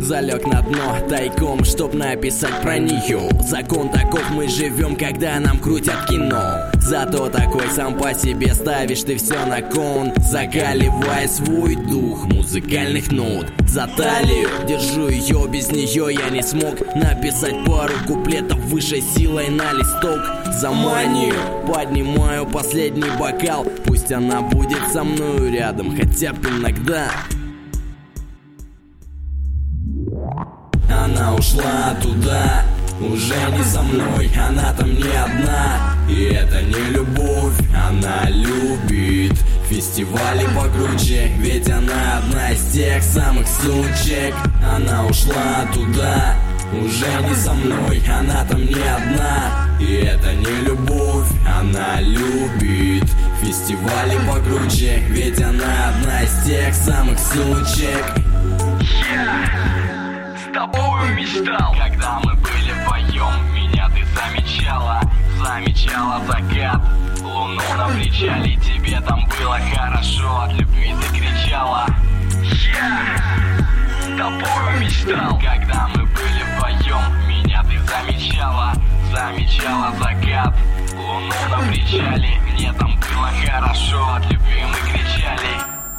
Залег на дно тайком, чтоб написать про нее. Закон таков, мы живем, когда нам крутят кино. Зато такой сам по себе ставишь ты все на кон, закаливая свой дух музыкальных нот. За талию держу ее, без нее я не смог написать пару куплетов высшей силой на листок. За манию поднимаю последний бокал, пусть она будет со мною рядом хотя бы иногда. Она ушла туда, уже не со мной, она там не одна. И это не любовь, она любит фестивали покруче, ведь она одна из тех самых сучек. Она ушла туда, уже не со мной, она там не одна. И это не любовь, она любит фестивали покруче, ведь она одна из тех самых сучек. С тобою мечтал, когда мы были вдвоем, меня ты замечала, замечала закат, луну на причале, тебе там было хорошо, от любви ты кричала. С тобою мечтал, когда мы были вдвоем, меня ты замечала, замечала закат, луну на причале, мне там было хорошо, от любви мы кричали.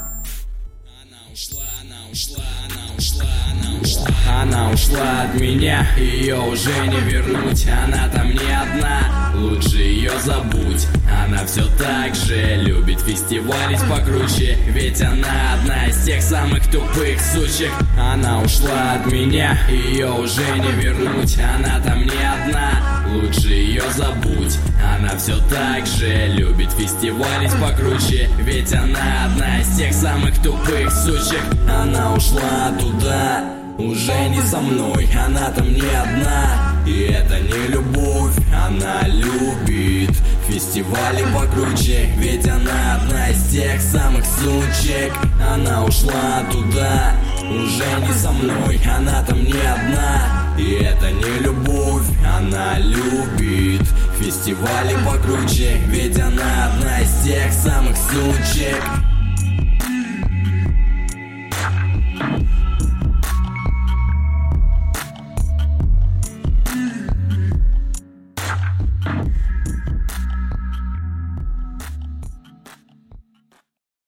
Она ушла от меня, ее уже не вернуть. Она там не одна, лучше ее забудь. Она все так же любит фестивалить покруче, ведь она одна из тех самых тупых сучек. Она ушла от меня, ее уже не вернуть. Она там не одна, лучше ее забудь. Она все так же любит фестивалить покруче, ведь она одна из тех самых тупых сучек. Она ушла туда, уже не со мной, она там не одна. И это не любовь, она любит фестивали покруче, ведь она одна из тех самых сучек. Она ушла туда, уже не со мной, она там не одна. И это не любовь, она любит фестивали покруче, ведь она одна из тех самых сучек.